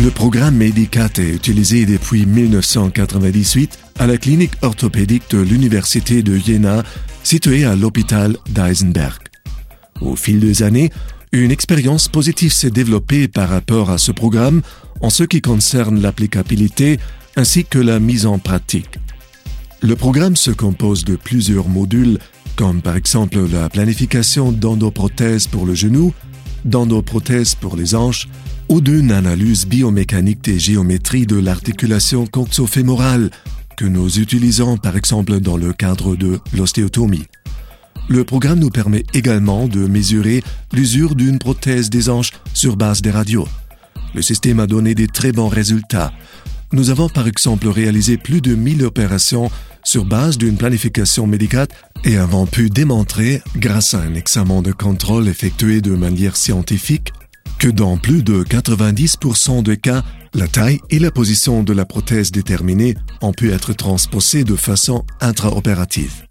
Le programme Medicat est utilisé depuis 1998 à la clinique orthopédique de l'Université de Jena, située à l'hôpital d'Eisenberg. Au fil des années, une expérience positive s'est développée par rapport à ce programme en ce qui concerne l'applicabilité ainsi que la mise en pratique. Le programme se compose de plusieurs modules, comme par exemple la planification d'endoprothèses pour le genou, d'endoprothèses pour les hanches, ou d'une analyse biomécanique des géométries de l'articulation coxofémorale que nous utilisons par exemple dans le cadre de l'ostéotomie. Le programme nous permet également de mesurer l'usure d'une prothèse des hanches sur base des radios. Le système a donné des très bons résultats. Nous avons par exemple réalisé plus de 1000 opérations sur base d'une planification médicale et avons pu démontrer, grâce à un examen de contrôle effectué de manière scientifique, que dans plus de 90% des cas, la taille et la position de la prothèse déterminée ont pu être transposées de façon intraopérative.